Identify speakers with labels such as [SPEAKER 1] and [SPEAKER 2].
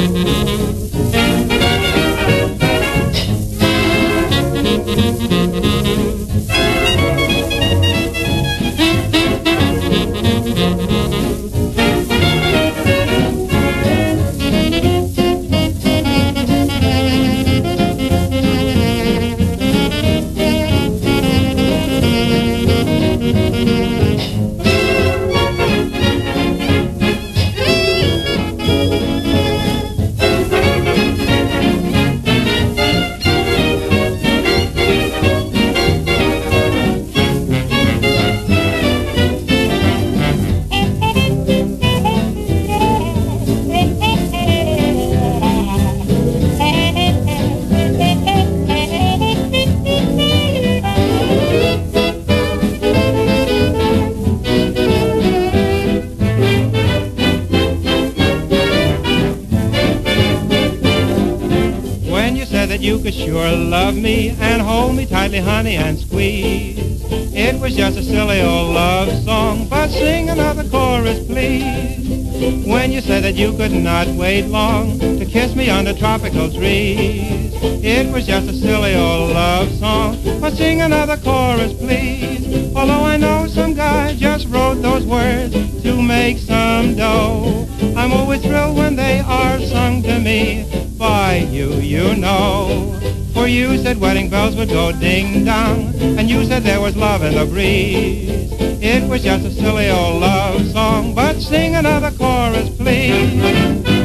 [SPEAKER 1] That you could sure love me and hold me tightly, honey, and squeeze. It was just a silly old love song, but sing another chorus, please. When you said that you could not wait long to kiss me under tropical trees. It was just a silly old love song, but sing another chorus, please. Although I know some guy just wrote those words to make some dough, I'm always thrilled when they are sung to me by you, you know. For you said wedding bells would go ding-dong, and you said there was love in the breeze. It was just a silly old love song, but sing another chorus, please.